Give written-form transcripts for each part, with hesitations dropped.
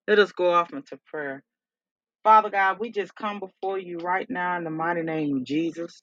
Let us go off into prayer. Father God, we just come before you right now in the mighty name of Jesus.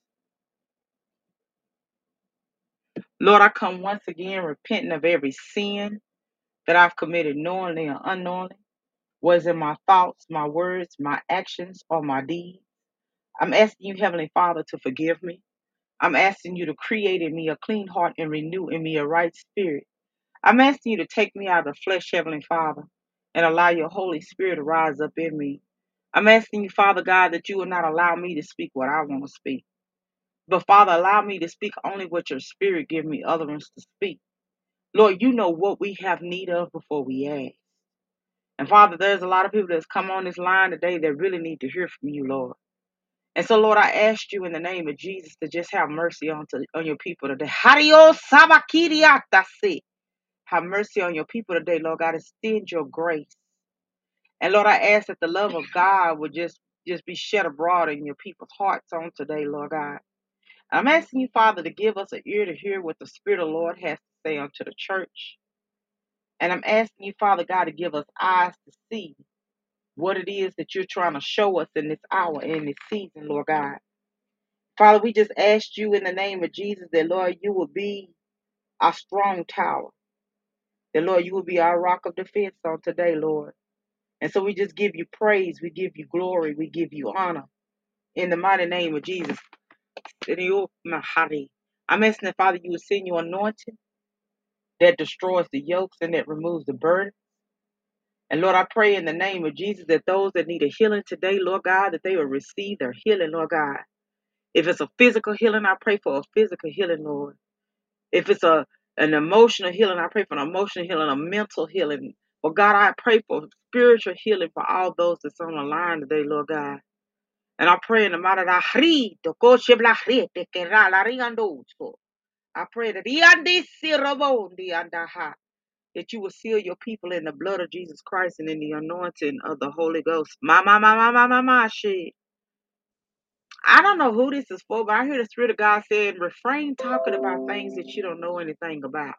Lord, I come once again repenting of every sin that I've committed knowingly or unknowingly, was in my thoughts, my words, my actions, or my deeds. I'm asking you, Heavenly Father, to forgive me. I'm asking you to create in me a clean heart and renew in me a right spirit. I'm asking you to take me out of the flesh, Heavenly Father, and allow your Holy Spirit to rise up in me. I'm asking you, Father God, that you will not allow me to speak what I want to speak. But Father, allow me to speak only what your spirit give me utterance to speak. Lord, you know what we have need of before we ask. And Father, there's a lot of people that's come on this line today that really need to hear from you, Lord. And so, Lord, I ask you in the name of Jesus to just have mercy on your people today. Hario sabakiriatase. Have mercy on your people today, Lord God. Extend your grace. And Lord, I ask that the love of God would just be shed abroad in your people's hearts on today, Lord God. I'm asking you, Father, to give us an ear to hear what the Spirit of the Lord has to say unto the church. And I'm asking you, Father God, to give us eyes to see what it is that you're trying to show us in this hour, in this season, Lord God. Father, we just asked you in the name of Jesus that, Lord, you will be our strong tower. That, Lord, you will be our rock of defense on today, Lord. And so we just give you praise. We give you glory. We give you honor in the mighty name of Jesus. I'm asking that, Father, you would send your anointing that destroys the yokes and that removes the burden. And Lord, I pray in the name of Jesus that those that need a healing today, Lord God, that they will receive their healing, Lord God. If it's a physical healing, I pray for a physical healing, Lord. If it's an emotional healing, I pray for an emotional healing, a mental healing. But God, I pray for spiritual healing for all those that's on the line today, Lord God. And I pray in the mighty name I pray that you will seal your people in the blood of Jesus Christ and in the anointing of the Holy Ghost. Shit. I don't know who this is for, but I hear the Spirit of God saying, refrain talking about things that you don't know anything about.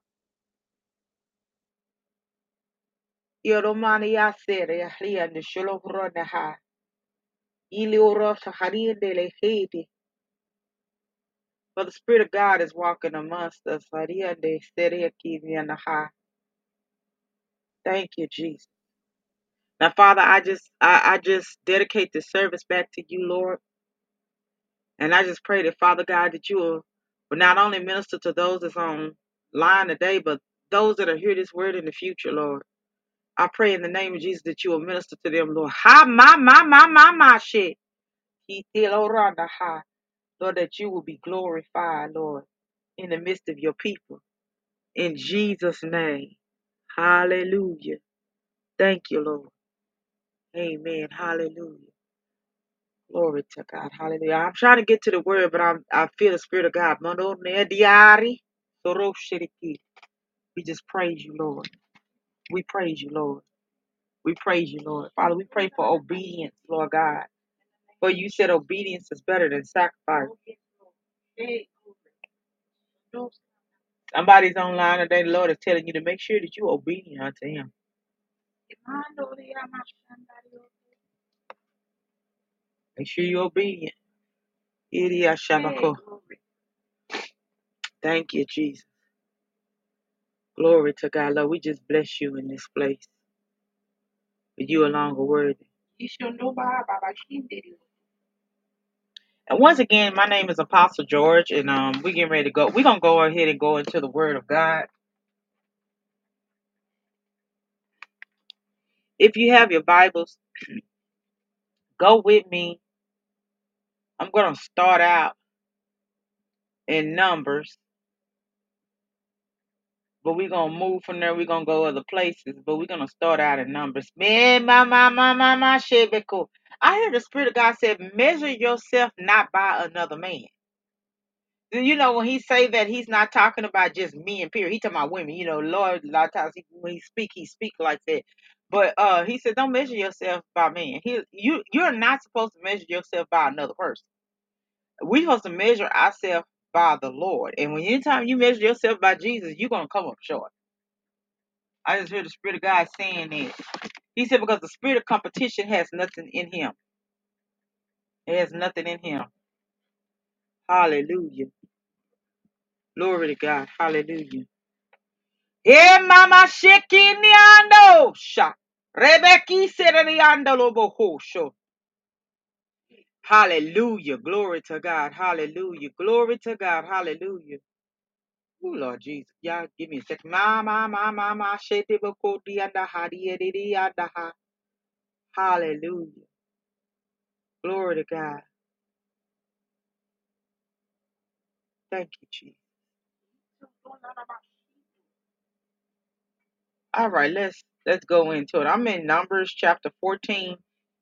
Yoromani sere ahlia de sholobrona ha. Ili orota harinde le hedi. For the Spirit of God is walking amongst us. Haria de sere akiviana ha. Thank you, Jesus. Now, Father, I just dedicate this service back to you, Lord. And I just pray that, Father God, that you will not only minister to those that's on line today, but those that are hear this word in the future, Lord. I pray in the name of Jesus that you will minister to them, Lord. Ha my shit. Lord, that you will be glorified, Lord, in the midst of your people. In Jesus' name. Hallelujah. Thank you, Lord. Amen. Hallelujah. Glory to God. Hallelujah. I'm trying to get to the word, but I feel the Spirit of God. We just praise you, Lord. We praise you, Lord. We praise you, Lord. Father, we pray for obedience, Lord God. For you said obedience is better than sacrifice. Somebody's online today. The Lord is telling you to make sure that you're obedient unto Him. Make sure you're obedient. Thank you, Jesus. Glory to God, Lord. We just bless you in this place. For you alone are worthy. And once again, my name is Apostle George, and we're getting ready to go. We're gonna go ahead and go into the Word of God. If you have your Bibles, go with me. I'm gonna start out in Numbers, but we're gonna move from there. We're gonna go other places, but we're gonna start out in Numbers. Man, my, shebeko. I hear the Spirit of God said, measure yourself not by another man. You know, when he say that, he's not talking about just men, period. He talking about women. You know, Lord, a lot of times when he speak like that. But he said, don't measure yourself by man. You're not supposed to measure yourself by another person. We're supposed to measure ourselves by the Lord. And when anytime you measure yourself by Jesus, you're gonna come up short. I just heard the Spirit of God saying that. He said, because the spirit of competition has nothing in him. It has nothing in him. Hallelujah. Glory to God. Hallelujah. Hey, mama shekiniando sha. Rebeki sereniando lobo sho. Hallelujah. Glory to God. Hallelujah. Glory to God. Hallelujah. Oh, Lord Jesus. Y'all give me a second. Ma. Shete boko dianda ha dianda ha. Hallelujah. Glory to God. Thank you, Jesus. All right, let's go into it. I'm in Numbers chapter 14.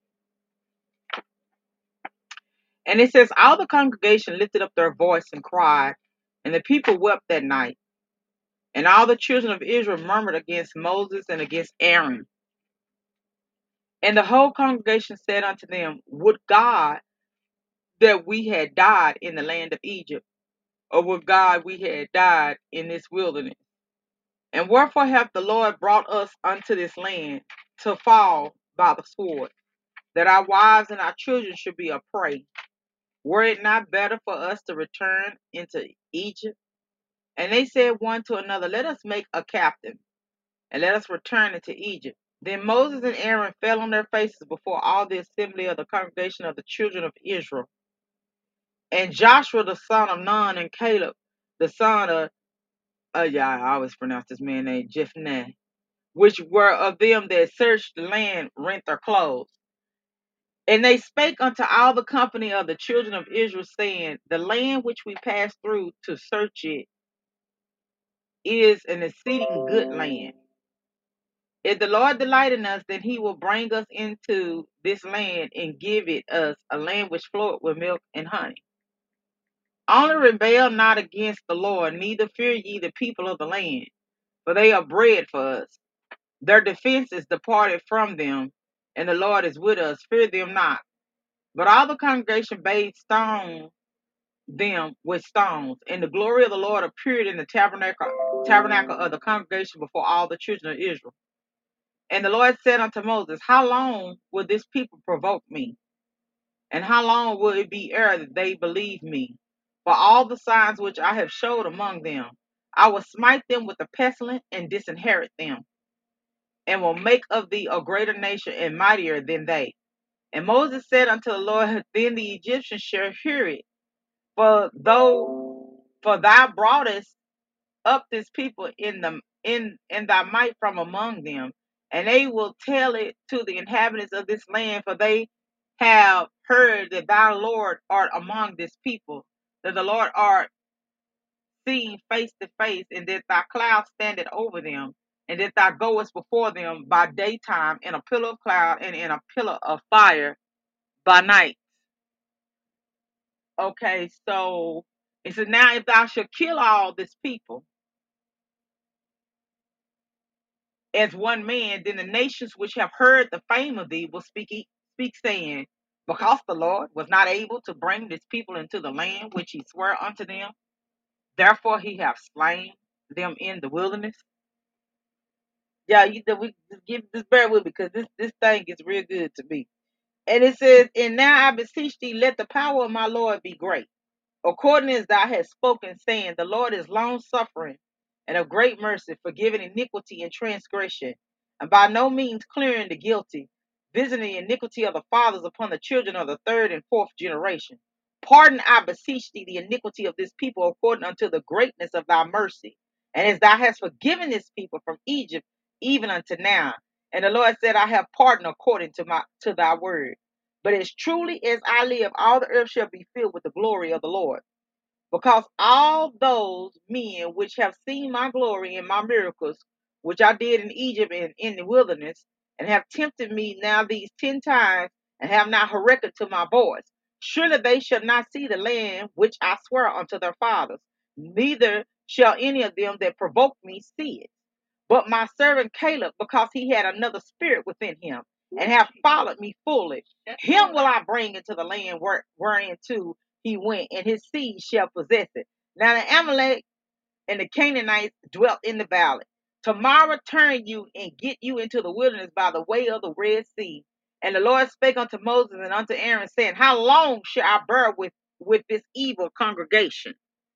And it says, all the congregation lifted up their voice and cried, and the people wept that night. And all the children of Israel murmured against Moses and against Aaron. And the whole congregation said unto them, would God that we had died in the land of Egypt, or would God we had died in this wilderness? And wherefore hath the Lord brought us unto this land to fall by the sword, that our wives and our children should be a prey? Were it not better for us to return into Egypt? And they said one to another, let us make a captain, and let us return into Egypt. Then Moses and Aaron fell on their faces before all the assembly of the congregation of the children of Israel. And Joshua the son of Nun and Caleb the son of, I always pronounce this man's name, Jephunneh, which were of them that searched the land, rent their clothes. And they spake unto all the company of the children of Israel, saying, the land which we passed through to search it is an exceeding good land. If the Lord delight in us, then he will bring us into this land and give it us a land which floweth with milk and honey. Only rebel not against the Lord, neither fear ye the people of the land, for they are bread for us. Their defense is departed from them, and the Lord is with us. Fear them not. But all the congregation bade stone them with stones, and the glory of the Lord appeared in the tabernacle of the congregation before all the children of Israel. And the Lord said unto Moses, how long will this people provoke me? And how long will it be ere that they believe me? For all the signs which I have showed among them, I will smite them with a pestilence and disinherit them, and will make of thee a greater nation and mightier than they. And Moses said unto the Lord, then the Egyptians shall hear it, for thou broughtest up this people in thy might from among them, and they will tell it to the inhabitants of this land, for they have heard that thou Lord art among this people, that the Lord art seen face to face, and that thy cloud standeth over them, and that thou goest before them by daytime in a pillar of cloud and in a pillar of fire by night. Okay, so it says, now if thou shalt kill all this people as one man, then the nations which have heard the fame of thee will speak saying, because the Lord was not able to bring this people into the land which he swore unto them, therefore he hath slain them in the wilderness. Yeah, we just bear with me, because this thing is real good to me. And it says, and now I beseech thee, let the power of my Lord be great, according as thou hast spoken, saying, the Lord is long suffering and of great mercy, forgiving iniquity and transgression, and by no means clearing the guilty, visiting the iniquity of the fathers upon the children of the third and fourth generation. Pardon, I beseech thee, the iniquity of this people according unto the greatness of thy mercy, and as thou hast forgiven this people from Egypt, even unto now. And the Lord said, I have pardoned according to thy word. But as truly as I live, all the earth shall be filled with the glory of the Lord. Because all those men which have seen my glory and my miracles, which I did in Egypt and in the wilderness, and have tempted me now these 10 times, and have not hearkened to my voice, surely they shall not see the land which I swear unto their fathers, neither shall any of them that provoke me see it. But my servant Caleb, because he had another spirit within him, and have followed me fully, him will I bring into the land whereinto he went, and his seed shall possess it. Now the Amalek and the Canaanites dwelt in the valley. Tomorrow turn you and get you into the wilderness by the way of the Red Sea. And the Lord spake unto Moses and unto Aaron, saying, How long shall I bear with this evil congregation,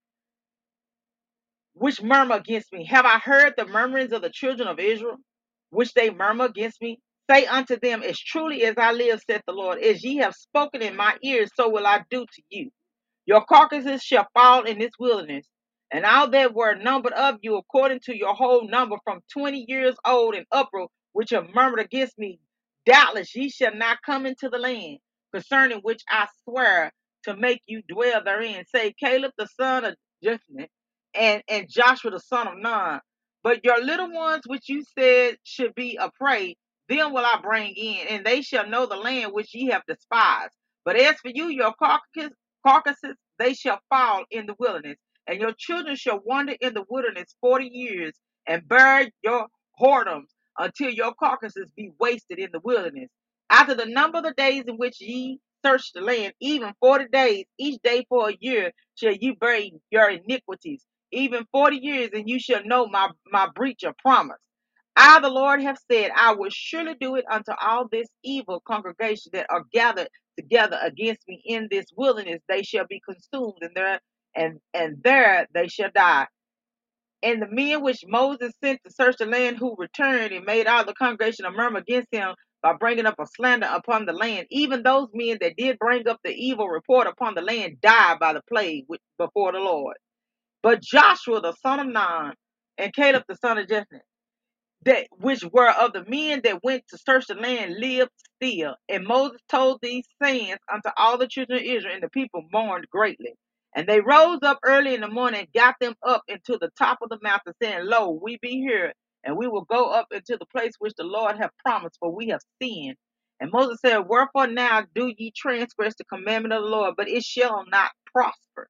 which murmur against me? Have I heard the murmurings of the children of Israel, which they murmur against me? Say unto them, As truly as I live, saith the Lord, as ye have spoken in my ears, so will I do to you. Your carcasses shall fall in this wilderness, and all that were numbered of you, according to your whole number, from 20 years old and upward, which have murmured against me, doubtless ye shall not come into the land, concerning which I swear to make you dwell therein. Say Caleb the son of Jephunneh and Joshua the son of Nun. But your little ones, which you said should be a prey, them will I bring in, and they shall know the land which ye have despised. But as for you, your carcasses, they shall fall in the wilderness, and your children shall wander in the wilderness 40 years, and bear your whoredoms until your carcasses be wasted in the wilderness. After the number of the days in which ye search the land, even 40 days, each day for a year, shall you bear your iniquities, even 40 years, and you shall know my breach of promise. I, the Lord, have said, I will surely do it unto all this evil congregation that are gathered together against me in this wilderness. They shall be consumed, and there they shall die. And the men which Moses sent to search the land, who returned and made all the congregation a murmur against him by bringing up a slander upon the land, even those men that did bring up the evil report upon the land, died by the plague before the Lord. But Joshua the son of Nun and Caleb the son of Jephunneh, that which were of the men that went to search the land, lived still. And Moses told these sayings unto all the children of Israel, and the people mourned greatly. And they rose up early in the morning and got them up into the top of the mountain, saying, Lo, we be here, and we will go up into the place which the Lord hath promised, for we have sinned. And Moses said, Wherefore now do ye transgress the commandment of the Lord, but it shall not prosper.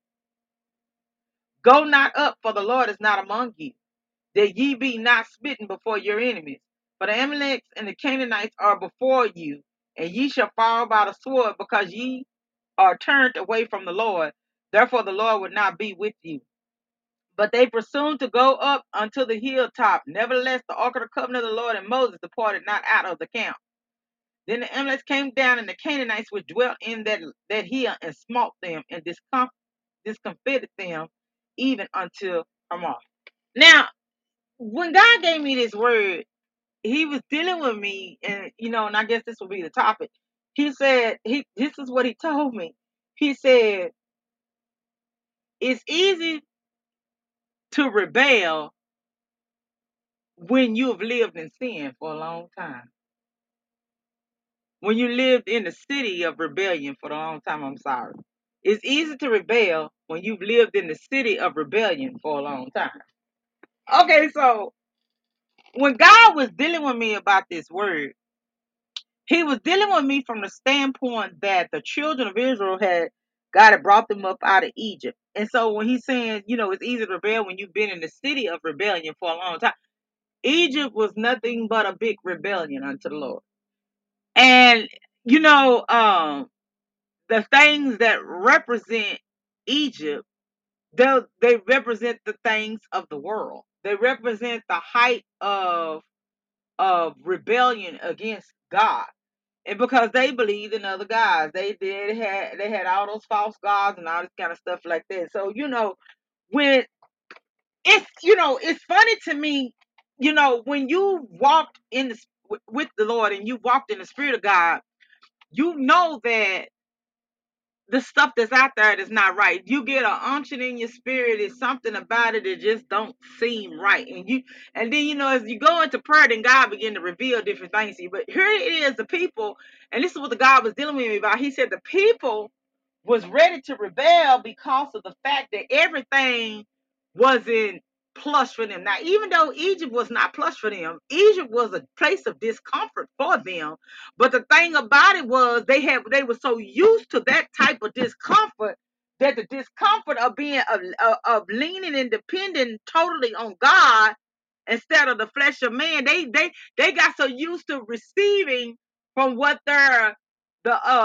Go not up, for the Lord is not among you, that ye be not smitten before your enemies. For the Amalekites and the Canaanites are before you, and ye shall fall by the sword, because ye are turned away from the Lord. Therefore the Lord will not be with you. But they presumed to go up unto the hilltop. Nevertheless, the ark of the covenant of the Lord and Moses departed not out of the camp. Then the Amalekites came down, and the Canaanites which dwelt in that hill, and smote them, and discomfited them, even until Hamath. Now, when God gave me this word, he was dealing with me, and and I guess this will be the topic. He said, this is what he told me. He said, it's easy to rebel when you've lived in sin for a long time. When you lived in the city of rebellion for a long time, I'm sorry. It's easy to rebel when you've lived in the city of rebellion for a long time. Okay, so when God was dealing with me about this word, he was dealing with me from the standpoint that the children of Israel God had brought them up out of Egypt. And so when he's saying, it's easy to rebel when you've been in the city of rebellion for a long time, Egypt was nothing but a big rebellion unto the Lord. And, the things that represent Egypt, they represent the things of the world. They represent the height of rebellion against God. And because they believed in other gods, they had all those false gods and all this kind of stuff like that. So when it's funny to me, when you walked in with the Lord and you walked in the Spirit of God, you know that the stuff that's out there is not right. You get an unction in your spirit. It's something about it that just don't seem right. And then as you go into prayer, then God begin to reveal different things to you. But here it is, the people, and this is what the God was dealing with me about. He said the people was ready to rebel because of the fact that everything wasn't plush for them. Now, even though Egypt was not plush for them, Egypt was a place of discomfort for them. But the thing about it was they were so used to that type of discomfort that the discomfort of being of leaning and depending totally on God instead of the flesh of man, they got so used to receiving from what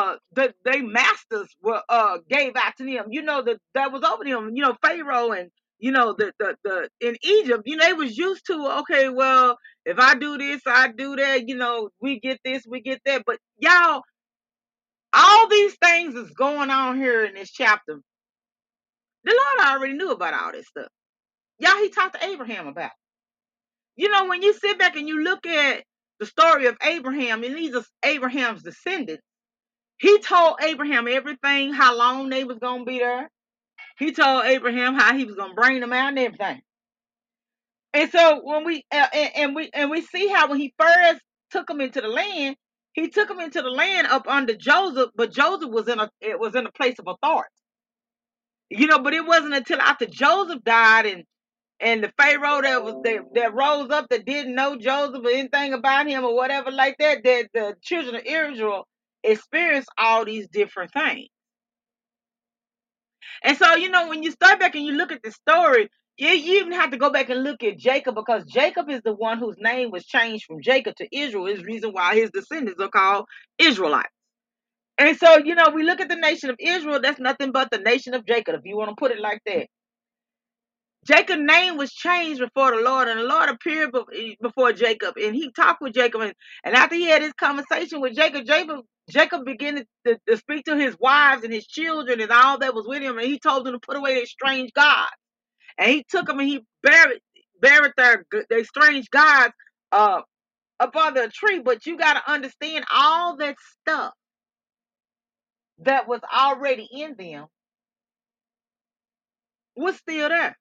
they masters were gave out to them. That was over them. Pharaoh the in Egypt, they was used to, okay, well, if I do this, I do that, we get this, we get that. But y'all, all these things is going on here in this chapter. The Lord already knew about all this stuff. Y'all, he talked to Abraham about it. When you sit back and you look at the story of Abraham, and these are Abraham's descendants, he told Abraham everything, how long they was going to be there. He told Abraham how he was going to bring them out and everything. And so when we see how when he first took them into the land, he took them into the land up under Joseph, but Joseph was in a place of authority. But it wasn't until after Joseph died and the Pharaoh that rose up that didn't know Joseph or anything about him or whatever like that the children of Israel experienced all these different things. And so, when you start back and you look at the story, you even have to go back and look at Jacob, because Jacob is the one whose name was changed from Jacob to Israel. Is the reason why his descendants are called Israelites. And so, we look at the nation of Israel, that's nothing but the nation of Jacob, if you want to put it like that. Jacob's name was changed before the Lord, and the Lord appeared before Jacob, and he talked with Jacob. And after he had his conversation with Jacob began to speak to his wives and his children and all that was with him, and he told them to put away their strange gods. And he took them and he buried their strange gods up under a tree. But you got to understand, all that stuff that was already in them was still there.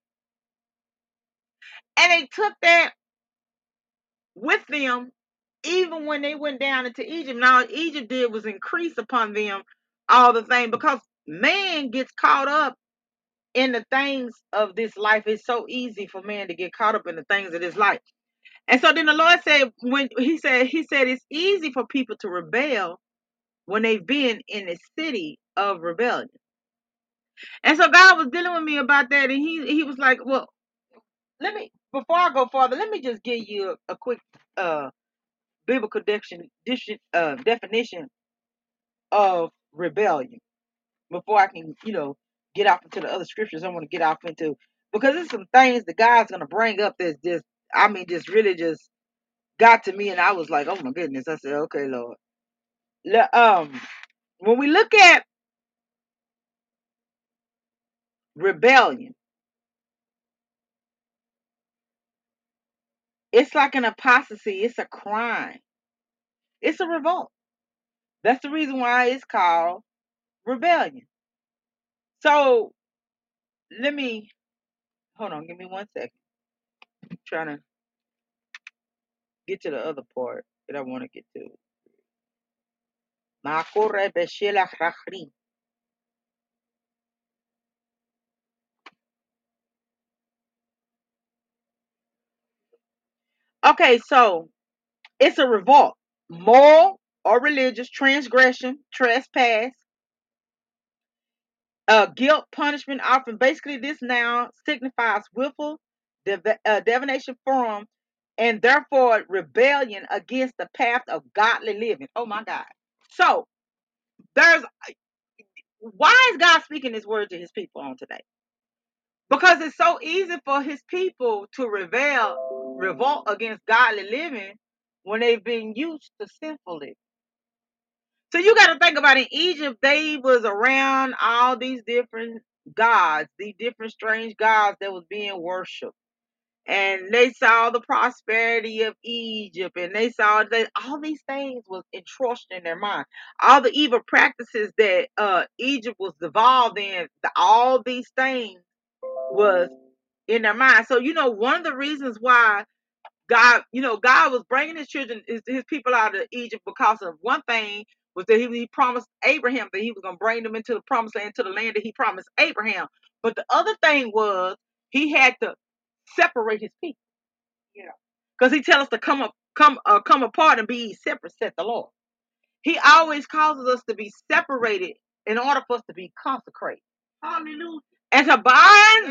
And they took that with them even when they went down into Egypt. Now, Egypt did was increase upon them all the things, because man gets caught up in the things of this life. It's so easy for man to get caught up in the things of this life. And so then the Lord said, when he said it's easy for people to rebel when they've been in a city of rebellion. And so God was dealing with me about that, and he was like, well, before I go farther, let me just give you a quick biblical definition of rebellion before I can, get off into the other scriptures I want to get off into, because there's some things that God's gonna bring up that's just really just got to me, and I was like, oh my goodness. I said, okay, Lord. When we look at rebellion, it's like an apostasy, it's a crime, it's a revolt. That's the reason why it's called rebellion. So let me hold on, give me 1 second. I'm trying to get to the other part that I want to get to. Okay, so it's a revolt, moral or religious transgression, trespass, guilt, punishment, often. Basically, this now signifies willful divination from, and therefore rebellion against the path of godly living. Oh my God. So there's why is God speaking this word to his people on today? Because it's so easy for his people to revolt against godly living when they've been used to sinful living. So you got to think about, in Egypt, they was around all these different gods, these different strange gods that was being worshipped. And they saw the prosperity of Egypt, and they saw that all these things was entrusted in their mind. All the evil practices that Egypt was devolved in, all these things was in their mind. So, one of the reasons why God was bringing his children, his people out of Egypt, because of one thing was that he promised Abraham that he was going to bring them into the promised land, to the land that he promised Abraham. But the other thing was he had to separate his people. Yeah. Because he tells us to come apart and be separate, said the Lord. He always causes us to be separated in order for us to be consecrated. Hallelujah. And to bind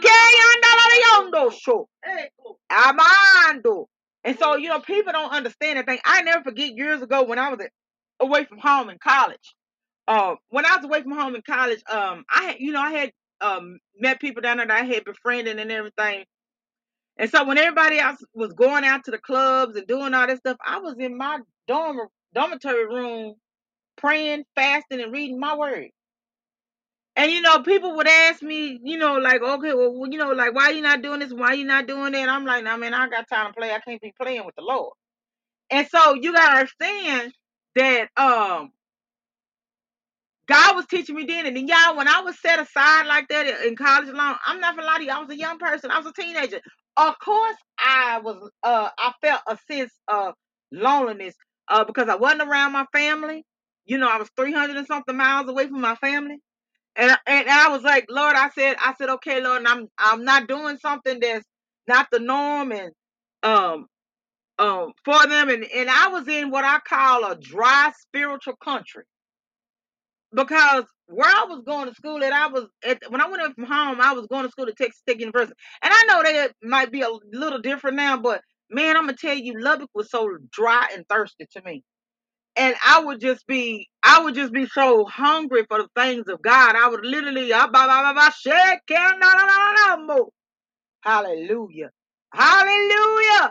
show. Amando. And so, people don't understand that thing. I never forget years ago when I was away from home in college. When I was away from home in college, I had met people down there that I had befriended and everything. And so when everybody else was going out to the clubs and doing all this stuff, I was in my dormitory room praying, fasting, and reading my word. And people would ask me, like, okay, well, like, why you not doing this? Why you not doing that? I'm like, nah, man, I got time to play. I can't be playing with the Lord. And so you gotta understand that God was teaching me then. And then y'all, when I was set aside like that in college alone, I'm not gonna lie to you, I was a young person. I was a teenager. Of course I felt a sense of loneliness because I wasn't around my family. I was 300 and something miles away from my family. And I was like, Lord, I said, okay, Lord, and I'm not doing something that's not the norm, and um for them, and I was in what I call a dry spiritual country, because where I was going to school at, when I went up from home, I was going to school at Texas Tech University. And I know that might be a little different now, but man, I'm gonna tell you, Lubbock was so dry and thirsty to me. And I would just be so hungry for the things of God. I would literally, hallelujah, hallelujah.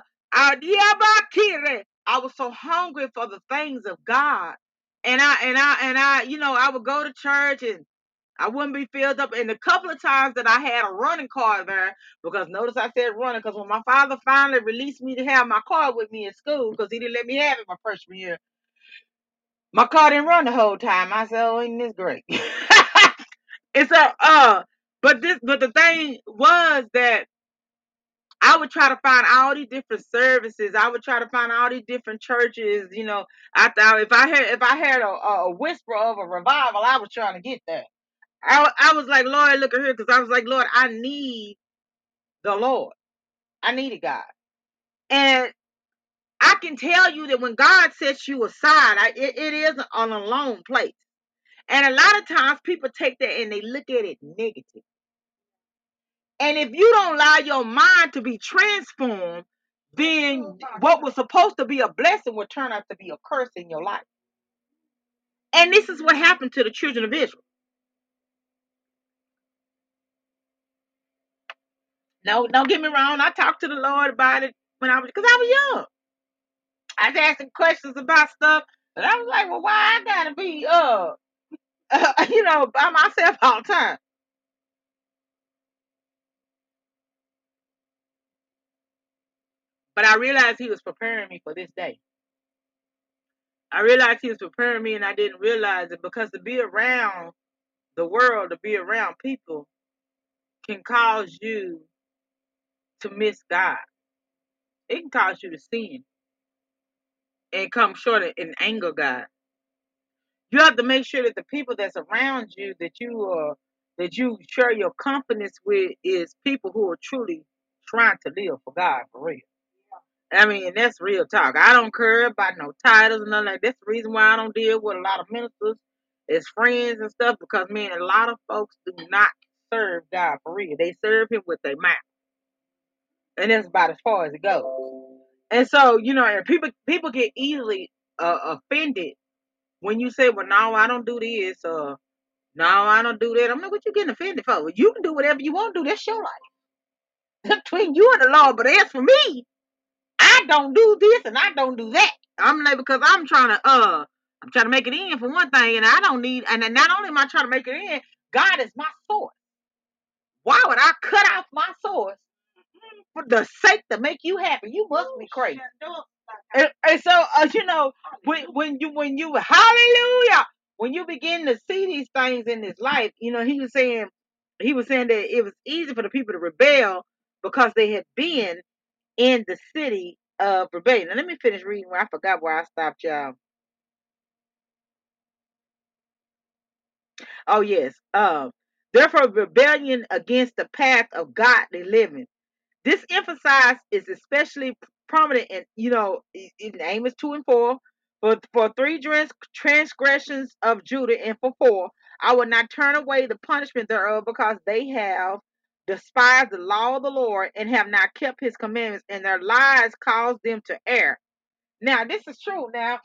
I was so hungry for the things of God, and I would go to church, and I wouldn't be filled up. And a couple of times that I had a running car there, because notice I said running, because when my father finally released me to have my car with me in school, because he didn't let me have it my freshman year, my car didn't run the whole time. I said, "Oh, isn't this great?" And so, but the thing was that I would try to find all these different services. I would try to find all these different churches. I thought if I had a whisper of a revival, I was trying to get that. I was like, Lord, look at here, because I was like, Lord, I need the Lord. I needed God, and I can tell you that when God sets you aside, it is an alone place. And a lot of times people take that and they look at it negative. And if you don't allow your mind to be transformed, then what was supposed to be a blessing will turn out to be a curse in your life. And this is what happened to the children of Israel. No, don't get me wrong. I talked to the Lord about it because I was young. I was asking questions about stuff, and I was like, well, why I gotta be by myself all the time? But I realized He was preparing me for this day. I realized He was preparing me, and I didn't realize it, because to be around the world, to be around people, can cause you to miss God. It can cause you to sin and come short and anger God. You have to make sure that the people that's around you, that you share your confidence with, is people who are truly trying to live for God for real. I mean, and that's real talk. I don't care about no titles and nothing like that. That's the reason why I don't deal with a lot of ministers as friends and stuff, because man, a lot of folks do not serve God for real. They serve Him with their mouth, and that's about as far as it goes. And so, and people get easily offended when you say, "Well, no, I don't do this," or "No, I don't do that." I'm like, "What you getting offended for?" Well, you can do whatever you want to do. That's your life between you and the Lord. But as for me, I don't do this and I don't do that. I'm like, because I'm trying to make it in for one thing, and I don't need. And then not only am I trying to make it in, God is my source. Why would I cut off my source for the sake to make you happy? You must be crazy. And so, when you hallelujah, when you begin to see these things in this life, he was saying that it was easy for the people to rebel because they had been in the city of rebellion. Now let me finish reading where I forgot where I stopped, y'all. Oh yes. Therefore rebellion against the path of godly living. This emphasis is especially prominent in Amos 2 and 4. For three transgressions of Judah, and for four, I will not turn away the punishment thereof, because they have despised the law of the Lord and have not kept his commandments, and their lies caused them to err. Now, this is true. Now,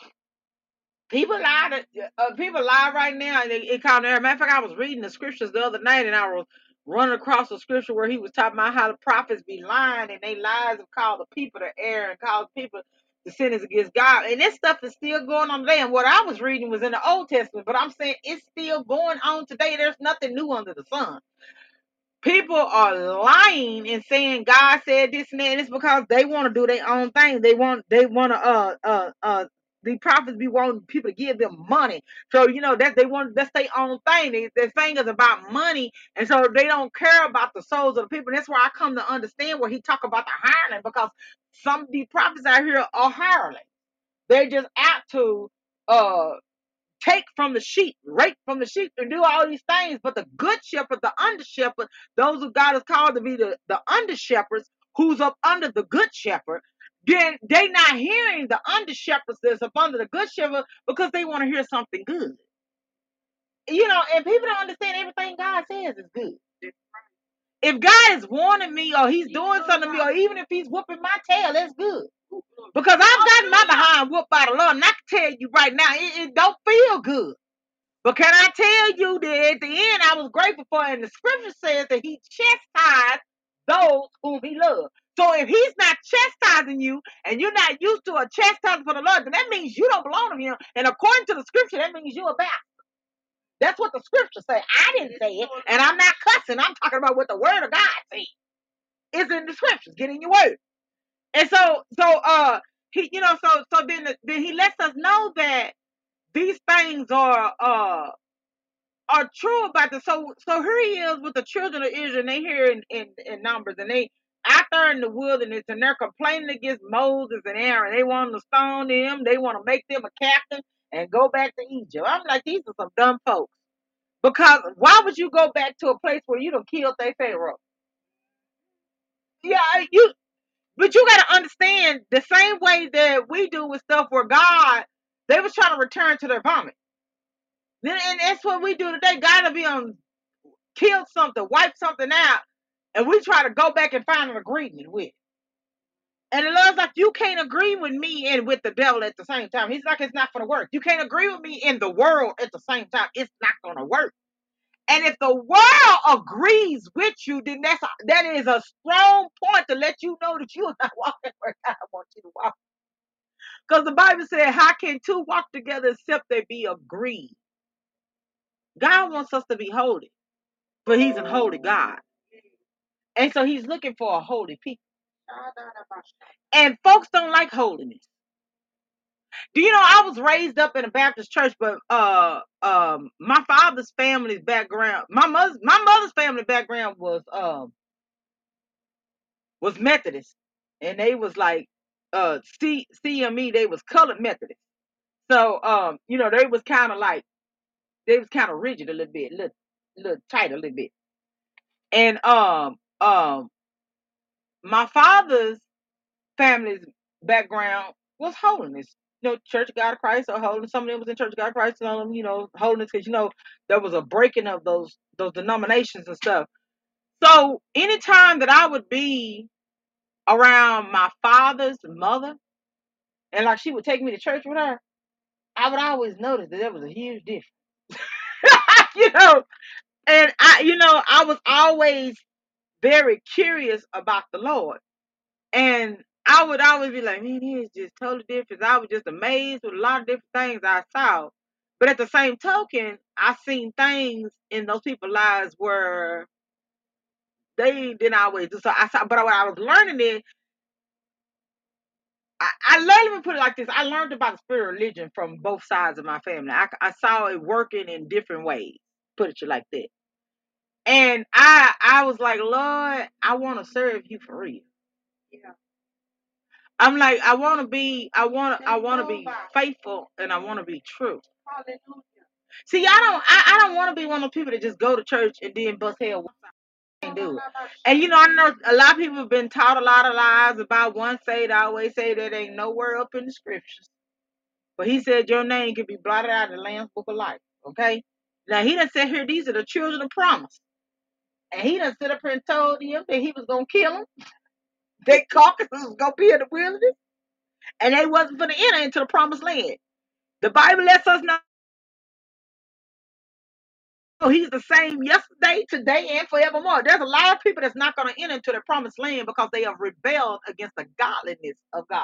people lie right now, and it caught error. Matter of fact, I was reading the scriptures the other night, and I was running across the scripture where he was talking about how the prophets be lying and they lies have called the people to err and called people to sin against God. And this stuff is still going on today. And what I was reading was in the Old Testament, but I'm saying it's still going on today. There's nothing new under the sun. People are lying and saying God said this and that, and it's because they want to do their own thing. They want to the prophets be wanting people to give them money. So that they want that's their own thing. Their thing is about money, and so they don't care about the souls of the people. And that's where I come to understand where he talk about the hireling, because some of these prophets out here are hireling. They're just out to uh take from the sheep, rape from the sheep, and do all these things. But the good shepherd, the under shepherd, those who God has called to be the under shepherds, who's up under the good shepherd, then they not hearing the under shepherds that's up under the good shepherd because they want to hear something good. And people don't understand everything God says is good. If God is warning me or he's doing something to me, or even if he's whooping my tail, that's good. Because I've gotten my behind whooped by the Lord, and I can tell you right now, it don't feel good. But can I tell you that at the end, I was grateful for it, and the scripture says that he chastised those whom he loves. So if he's not chastising you and you're not used to a chastisement for the Lord, then that means you don't belong to him. And according to the scripture, that means you're a bastard. That's what the scripture say. I didn't say it, and I'm not cussing. I'm talking about what the word of God says. It's in the scriptures. Get in your word. And he, then he lets us know that these things are true about this. So here he is with the children of Israel, and they here in Numbers, and they out there in the wilderness, and they're complaining against Moses and Aaron. They want to stone them. They want to make them a captain and go back to Egypt. I'm like, these are some dumb folks. Because why would you go back to a place where you done killed their Pharaoh? Yeah, but you got to understand the same way that we do with stuff where God, they was trying to return to their vomit. And that's what we do today. God will be on kill something, wipe something out, and we try to go back and find an agreement with it. And the Lord's like, you can't agree with me and with the devil at the same time. He's like, it's not going to work. You can't agree with me in the world at the same time. It's not going to work. And if the world agrees with you, then that is a strong point to let you know that you are not walking where God wants you to walk. Because the Bible said, how can two walk together except they be agreed? God wants us to be holy, but he's a holy God. And so he's looking for a holy people. And folks don't like holiness. Do you know I was raised up in a Baptist church, but my father's family's background, my mother's family background was Methodist. And they was like CME, they was colored Methodist. So they was kind of like they was kind of rigid a little bit, little tight a little bit. And my father's family's background was holiness. Church of God of Christ or holiness. Some of them was in Church of God of Christ, some of them, holiness, because there was a breaking of those denominations and stuff. So anytime that I would be around my father's mother, and like she would take me to church with her, I would always notice that there was a huge difference. you know, and I was always very curious about the Lord. And I would always be like, man, he is just totally different. I was just amazed with a lot of different things I saw. But at the same token, I seen things in those people's lives where they didn't always do. So I saw, but what I was learning is, I learned, let me put it like this. I learned about the spirit of religion from both sides of my family. I saw it working in different ways, put it like that. And I was like, Lord, I want to serve you for real. Yeah. I'm like, I want to be faithful, and I want to be true. Hallelujah. See, I don't want to be one of those people that just go to church and then bust hell. Can't do it. And I know a lot of people have been taught a lot of lies about one saved. I always say that ain't nowhere up in the scriptures. But he said your name can be blotted out of the Lamb's Book of Life. Okay? Now he done said here, these are the children of promise. And he done sit up here and told them that he was gonna kill them. Their carcasses was gonna be in the wilderness. And they wasn't gonna enter into the promised land. The Bible lets us know Oh, he's the same yesterday, today, and forevermore. There's a lot of people that's not going to enter into the promised land because they have rebelled against the godliness of God.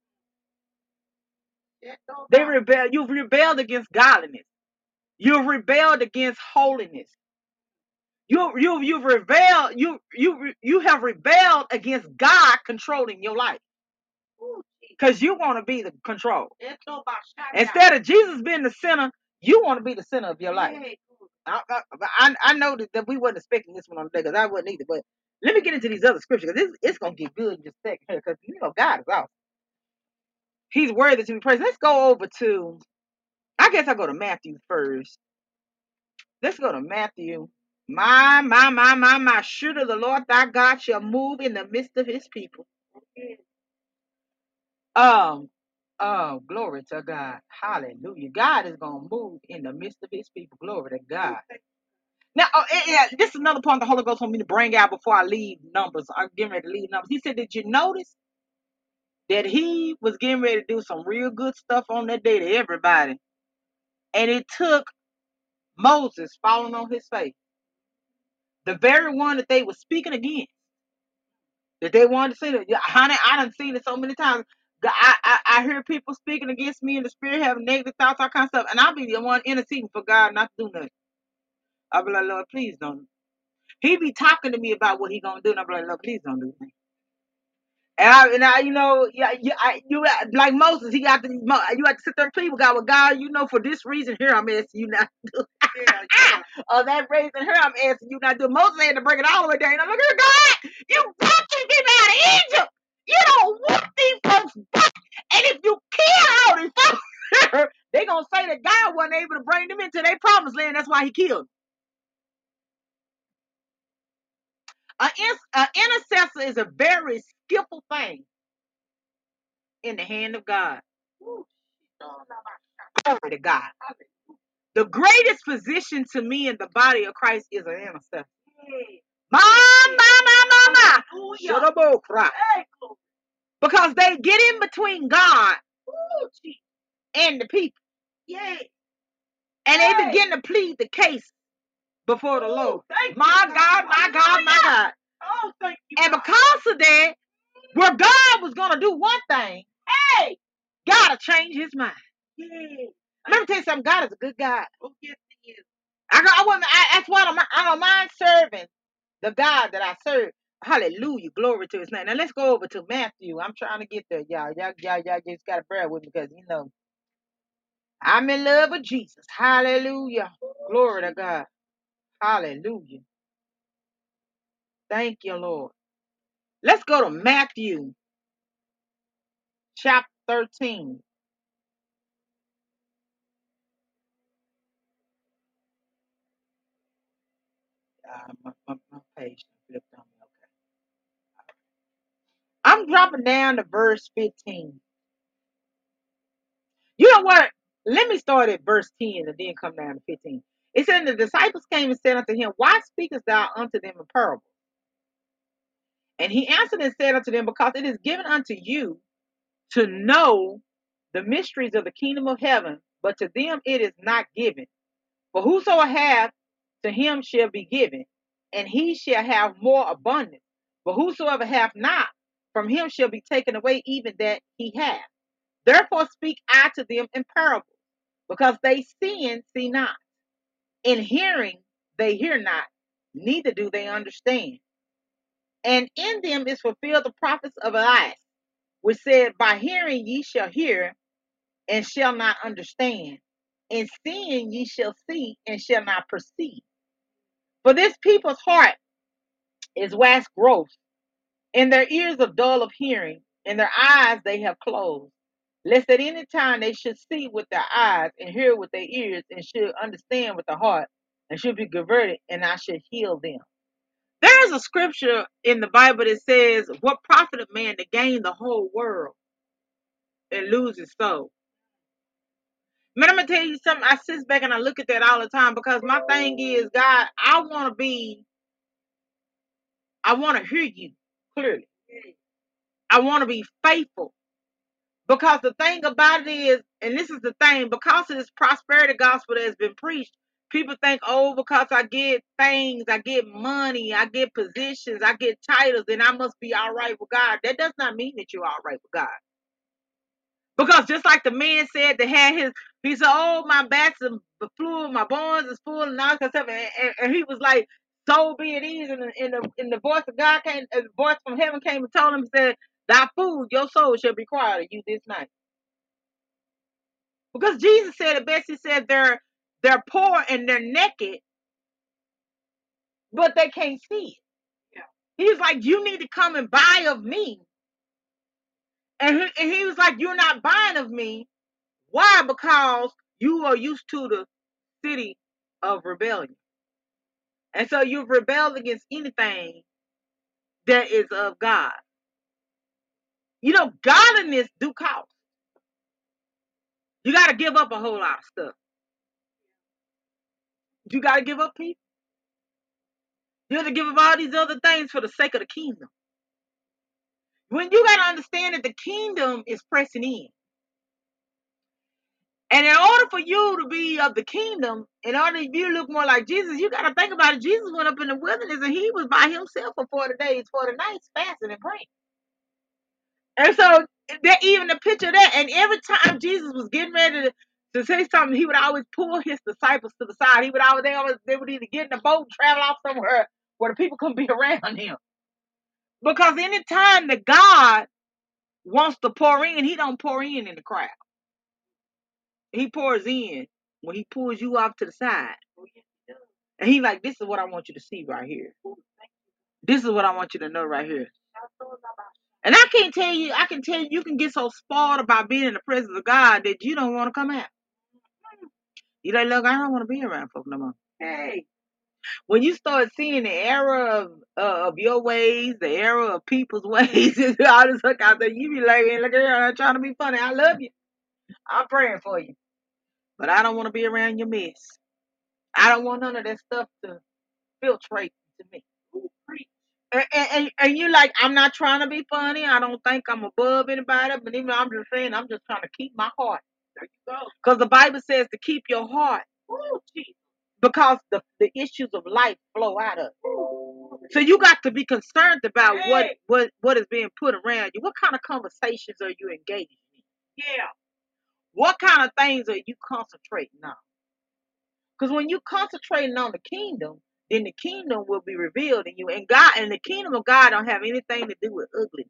You've rebelled against godliness. You've rebelled against holiness. You've rebelled. You have rebelled against God controlling your life. Because you want to be the control. Instead of Jesus being the center, you want to be the center of your life. I know that we wasn't expecting this one on the day because I wasn't either. But let me get into these other scriptures because it's going to get good in just a second here because, God is awesome. He's worthy to be praised. Let's go over to, I guess I'll go to Matthew first. Let's go to Matthew. My. Surely the Lord thy God shall move in the midst of his people. Oh, glory to God. Hallelujah. God is going to move in the midst of his people. Glory to God. Now, this is another point the Holy Ghost want me to bring out before I leave Numbers. I'm getting ready to leave Numbers. He said, did you notice that he was getting ready to do some real good stuff on that day to everybody? And it took Moses falling on his face. The very one that they were speaking against. That they wanted to see it. Honey, I done seen it so many times. I hear people speaking against me in the spirit, having negative thoughts, all kinds of stuff. And I'll be the one interceding for God not to do nothing. I'll be like, Lord, please don't. He be talking to me about what he gonna do, and I'll be like, Lord, please don't do anything. You like Moses, you have to sit there and plead with God. Well, God, for this reason here, I'm asking you not to do. Or that reason here, I'm asking you not to do. Moses had to bring it all the way down. I'm like, God, you brought these people out of Egypt. You don't want these folks back. And if you kill all these folks, they gonna say that God wasn't able to bring them into their promised land. That's why he killed them. An intercessor is a very skillful thing in the hand of God. Glory to God. The greatest position to me in the body of Christ is an intercessor. My. Because they get in between God and the people. And they begin to plead the case before the Lord. My God. And because of that, where God was going to do one thing, God will change his mind. Let me tell you something. God is a good God. That's why I don't mind serving the God that I serve. Hallelujah. Glory to his name. Now let's go over to Matthew. I'm trying to get there, y'all. Y'all just got to bear with me because, I'm in love with Jesus. Hallelujah. Glory to God. Hallelujah. Thank you, Lord. Let's go to Matthew chapter 13. My page flipped on me. Okay. I'm dropping down to verse 15. You know what? Let me start at verse 10 and then come down to 15. It said, the disciples came and said unto him, why speakest thou unto them in parables? And he answered and said unto them, because it is given unto you to know the mysteries of the kingdom of heaven, but to them it is not given. For whosoever hath, to him shall be given, and he shall have more abundance. But whosoever hath not, from him shall be taken away even that he hath. Therefore speak I to them in parables, because they see not. In hearing they hear not, neither do they understand. And in them is fulfilled the prophets of Elias, which said, by hearing ye shall hear, and shall not understand. And seeing ye shall see, and shall not perceive. For this people's heart is waxed gross, and their ears are dull of hearing, and their eyes they have closed, lest at any time they should see with their eyes, and hear with their ears, and should understand with the heart, and should be converted, and I should heal them. There is a scripture in the Bible that says, what profit a man to gain the whole world and lose his soul? Man, I'm gonna tell you something. I sit back and I look at that all the time because my thing is, God, I want to hear you clearly. I want to be faithful. Because the thing about it is, and this is the thing, because of this prosperity gospel that has been preached, People think, oh, because I get things, I get money, I get positions, I get titles, then I must be all right with God. That does not mean that you're all right with God. Because just like the man said that had he said, oh, my bats are full, my bones is full, and all that stuff. And he was like, so be it easy. And the voice of God came, the voice from heaven came and told him, said, thy food, your soul shall be quiet of you this night. Because Jesus said it best. He said they're poor and they're naked, but they can't see it. Yeah. He's like, you need to come and buy of me. And he was like, you're not buying of me. Why? Because you are used to the city of rebellion. And so you've rebelled against anything that is of God. Godliness do cost. You got to give up a whole lot of stuff. You got to give up people. You have to give up all these other things for the sake of the kingdom. When you got to understand that the kingdom is pressing in. And in order for you to be of the kingdom, in order for you to look more like Jesus, you got to think about it. Jesus went up in the wilderness and he was by himself for 40 days, 40 nights, fasting and praying. And so that even the picture of that, and every time Jesus was getting ready to say something, he would always pull his disciples to the side. They would either get in a boat and travel off somewhere where the people couldn't be around him. Because anytime that God wants to pour in, he don't pour in the crowd. He pours in when he pulls you off to the side. And he like, this is what I want you to see right here. This is what I want you to know right here. And I can tell you, you can get so spoiled about being in the presence of God that you don't want to come out. You're like, look, I don't want to be around folk no more. Hey, when you start seeing the error of your ways, the error of people's ways, and all this look out there, you be like, hey, look at her, I'm trying to be funny. I love you. I'm praying for you. But I don't want to be around your mess. I don't want none of that stuff to filtrate to me. And you like, I'm not trying to be funny. I don't think I'm above anybody, but even I'm just saying, I'm just trying to keep my heart. There you go. Because the Bible says to keep your heart. Ooh, because the issues of life flow out of it. So you got to be concerned about what is being put around you. What kind of conversations are you engaging in? Yeah. What kind of things are you concentrating on? Because when you concentrating on the kingdom, then the kingdom will be revealed in you. And the kingdom of God don't have anything to do with ugliness.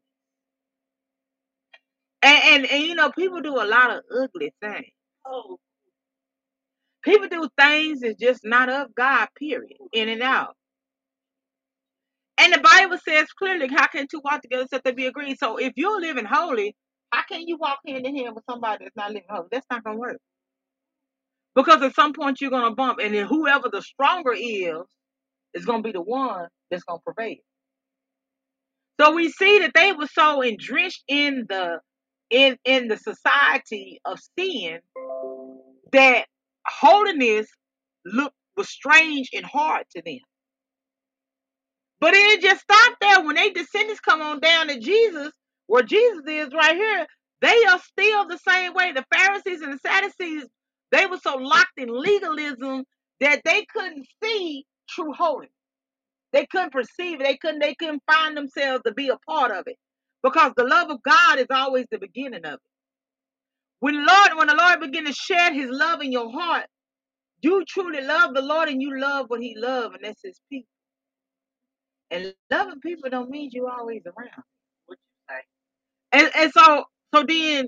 And people do a lot of ugly things. Oh. People do things that's just not of God, period. In and out. And the Bible says clearly, how can two walk together except they be agreed? So if you're living holy, how can you walk hand in hand with somebody that's not living holy? That's not gonna work. Because at some point you're gonna bump, and then whoever the stronger is gonna be the one that's gonna prevail. So we see that they were so entrenched in the society of sin that holiness was strange and hard to them. But it didn't just stop there. When they descendants come on down to Jesus, where Jesus is right here, they are still the same way. The Pharisees and the Sadducees, they were so locked in legalism that they couldn't see true holiness. They couldn't perceive it. They couldn't find themselves to be a part of it. Because the love of God is always the beginning of it. When the Lord begins to shed his love in your heart, you truly love the Lord and you love what he loves, and that's his people. And loving people don't mean you always around. What you say? And so then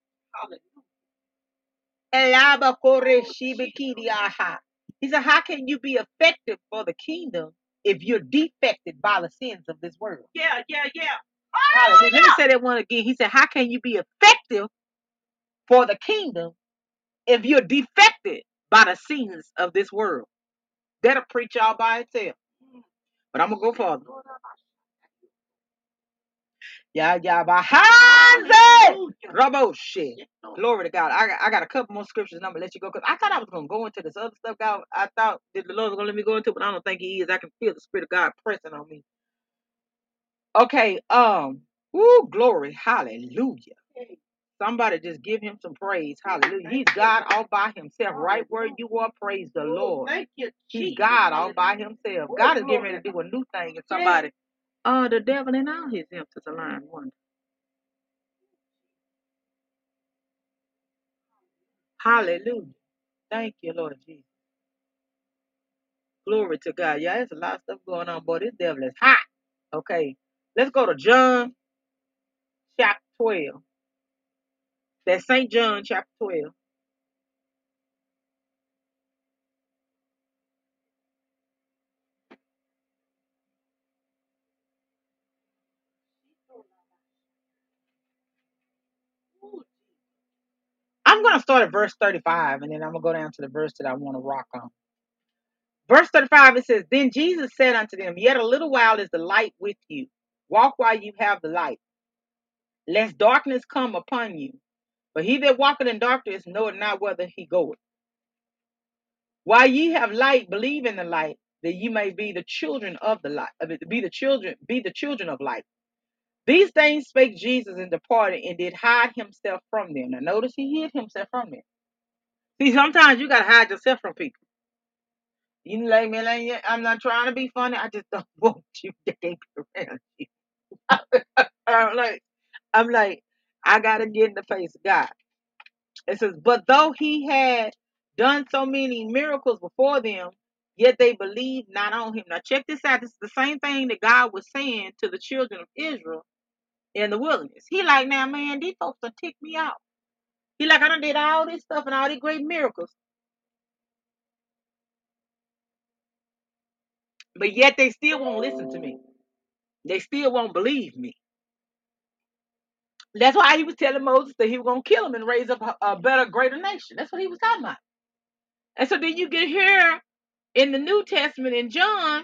he said, how can you be effective for the kingdom if you're defected by the sins of this world? Yeah. Let me say that one again. He said, how can you be effective for the kingdom if you're defected by the sins of this world? That'll preach all by itself. But I'm going to go further. Yeah, behind it. Rubbo shit. Glory to God. I got a couple more scriptures and I'm going to let you go. Because I thought I was going to go into this other stuff. I thought that the Lord was going to let me go into it, but I don't think he is. I can feel the Spirit of God pressing on me. Okay. Woo, glory. Hallelujah. Somebody just give him some praise. Hallelujah. He's God all by himself. Right where you are, praise the Lord. He's God all by himself. God is getting ready to do a new thing in somebody. The devil and all his imps is a lying wonder. Hallelujah. Thank you, Lord Jesus. Glory to God. Yeah, there's a lot of stuff going on, boy. This devil is hot. Okay. Let's go to John chapter 12. That's St. John chapter 12. I'm going to start at verse 35, and then I'm going to go down to the verse that I want to rock on. Verse 35, it says, Then Jesus said unto them, Yet a little while is the light with you. Walk while you have the light, lest darkness come upon you. For he that walketh in darkness knoweth not whither he goeth. While ye have light, believe in the light, that ye may be the children of the light. Be the children of light. These things spake Jesus and departed and did hide himself from them. Now notice he hid himself from them. See, sometimes you gotta hide yourself from people. You like me, like I'm not trying to be funny. I just don't want you to be around you. I'm like, I'm like, I gotta get in the face of God. It says, but though he had done so many miracles before them, yet they believed not on him. Now check this out. This is the same thing that God was saying to the children of Israel in the wilderness. He like, now man, these folks done ticked me out. He like, I done did all this stuff and all these great miracles, but yet they still won't listen to me. They still won't believe me. That's why he was telling Moses that he was going to kill him and raise up a better, greater nation. That's what he was talking about. And so then you get here in the New Testament in John,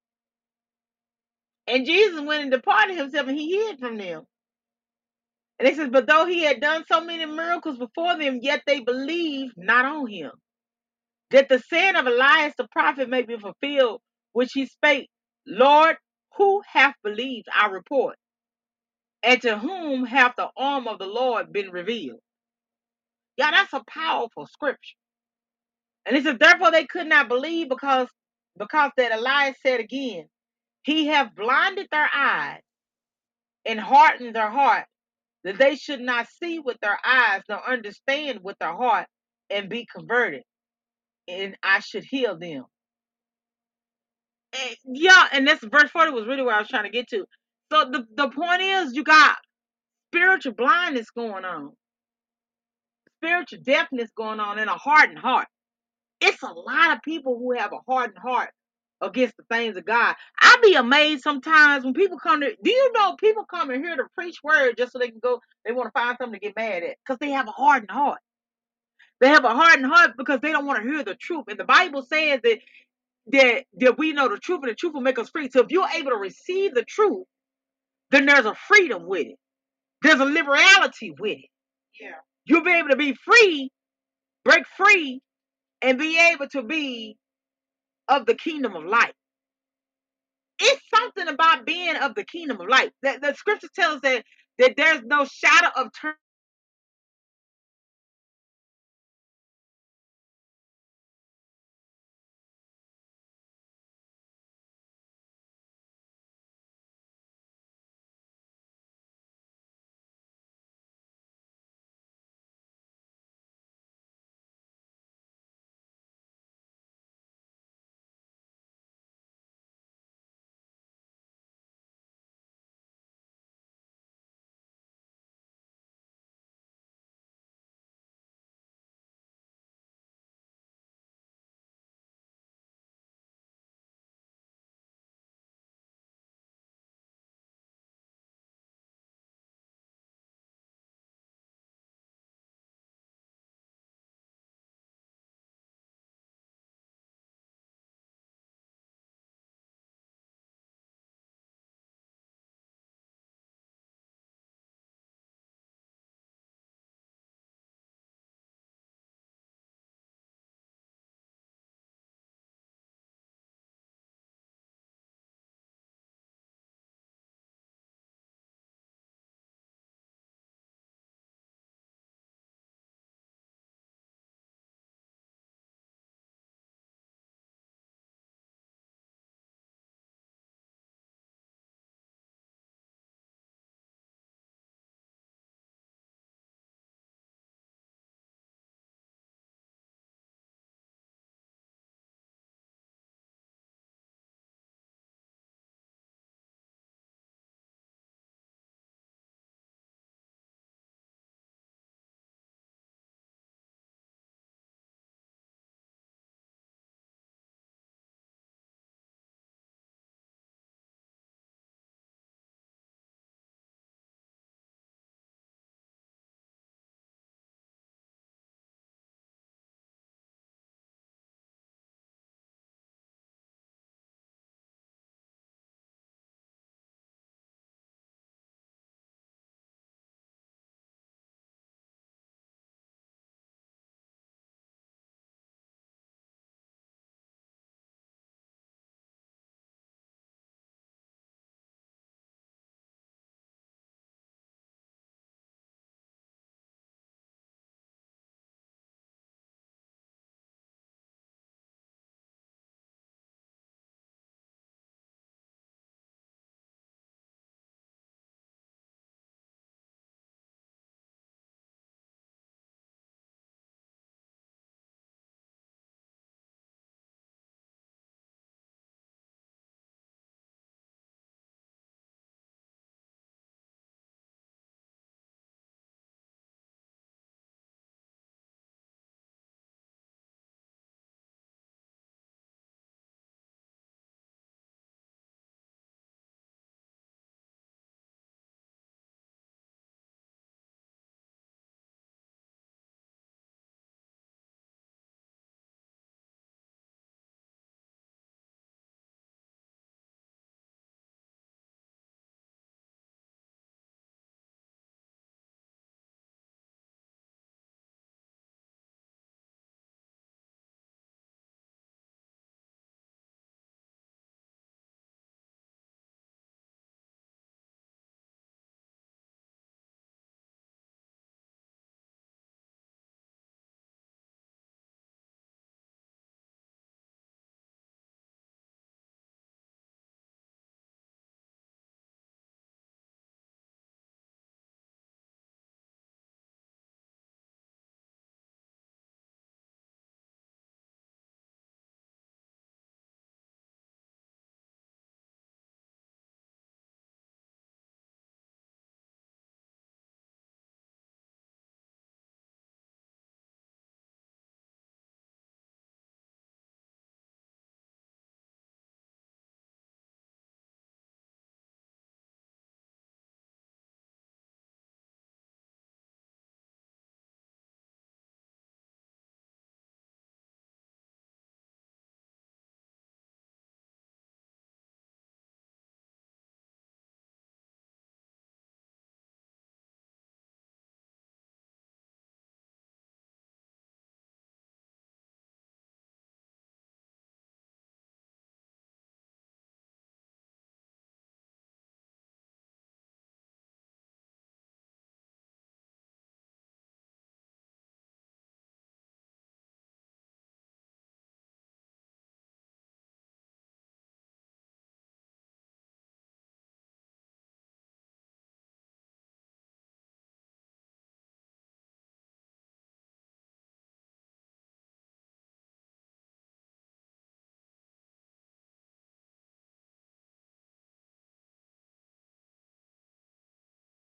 and Jesus went and departed himself and he hid from them. And it says, but though he had done so many miracles before them, yet they believed not on him. That the saying of Elias the prophet may be fulfilled, which he spake, Lord, who hath believed our report? And to whom hath the arm of the Lord been revealed? Yeah, that's a powerful scripture. And it says, therefore they could not believe because that Elias said again, he hath blinded their eyes and hardened their heart, that they should not see with their eyes nor understand with their heart and be converted, and I should heal them. And that's verse 40 was really where I was trying to get to. So the point is, you got spiritual blindness going on, spiritual deafness going on, and a hardened heart. It's a lot of people who have a hardened heart against the things of God. I be amazed sometimes when people come to, do you know people come and hear the preach word just so they can go, they want to find something to get mad at because they have a hardened heart. They have a hardened heart because they don't want to hear the truth. And the Bible says that we know the truth and the truth will make us free. So if you're able to receive the truth, then there's a freedom with it. There's a liberality with it. Yeah. You'll be able to be free, break free, and be able to be of the kingdom of light. It's something about being of the kingdom of light. The scripture tells us that there's no shadow of turning